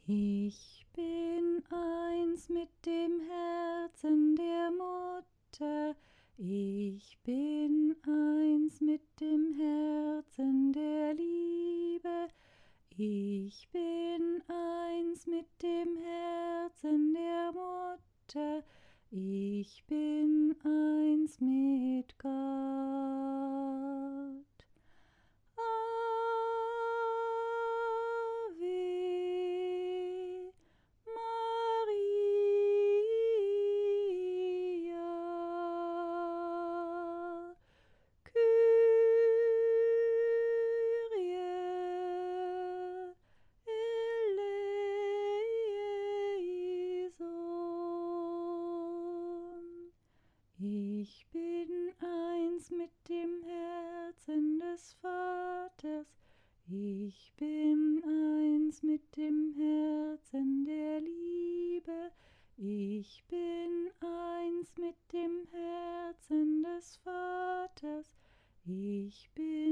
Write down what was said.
Ich bin eins mit dem Herzen der Mutter, ich bin eins mit dem Herzen der Liebe, ich bin eins mit dem Herzen der Mutter, ich bin eins mit Gott. Ave Maria, Kyrie eleison. Ich bin eins mit dem Herzen des Vaters, ich bin eins mit dem Herzen der Liebe, ich bin eins mit dem Herzen des Vaters, ich bin